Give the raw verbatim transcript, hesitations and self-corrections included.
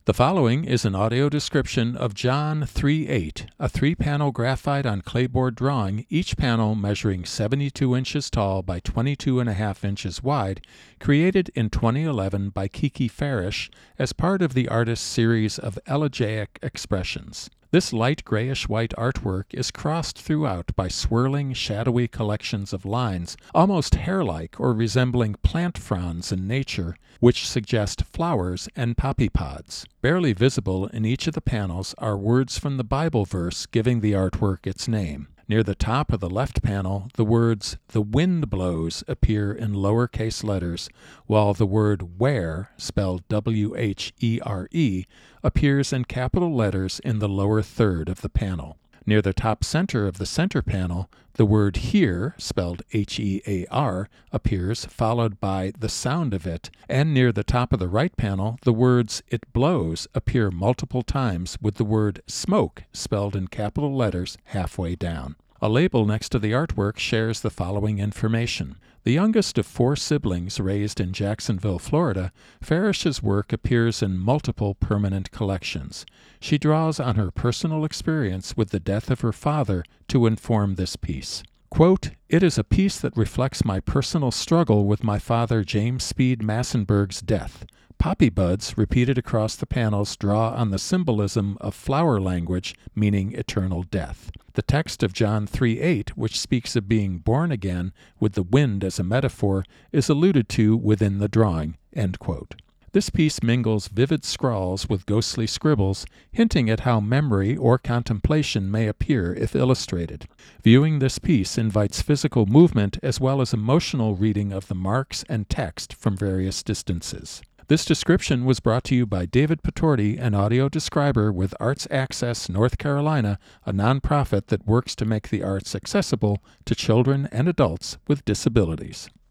The following is an audio description of John three eight, a three-panel graphite on clayboard drawing, each panel measuring seventy-two inches tall by twenty-two and a half inches wide, created in twenty eleven by Kiki Farish as part of the artist's series of elegiac expressions. This light grayish-white artwork is crossed throughout by swirling, shadowy collections of lines, almost hair-like or resembling plant fronds in nature, which suggest flowers and poppy pods. Barely visible in each of the panels are words from the Bible verse giving the artwork its name. Near the top of the left panel, the words "the wind blows" appear in lowercase letters, while the word "where," spelled W H E R E, appears in capital letters in the lower third of the panel. Near the top center of the center panel, the word "hear," spelled H E A R, appears, followed by the sound of it, and near the top of the right panel, the words "it blows" appear multiple times with the word "smoke," spelled in capital letters, halfway down. A label next to the artwork shares the following information. The youngest of four siblings raised in Jacksonville, Florida, Farish's work appears in multiple permanent collections. She draws on her personal experience with the death of her father to inform this piece. Quote, "It is a piece that reflects my personal struggle with my father James Speed Massenburg's death. Poppy buds repeated across the panels draw on the symbolism of flower language, meaning eternal death. The text of John three eight, which speaks of being born again with the wind as a metaphor, is alluded to within the drawing." End quote. This piece mingles vivid scrawls with ghostly scribbles, hinting at how memory or contemplation may appear if illustrated. Viewing this piece invites physical movement as well as emotional reading of the marks and text from various distances. This description was brought to you by David Patorti, an audio describer with Arts Access North Carolina, a nonprofit that works to make the arts accessible to children and adults with disabilities.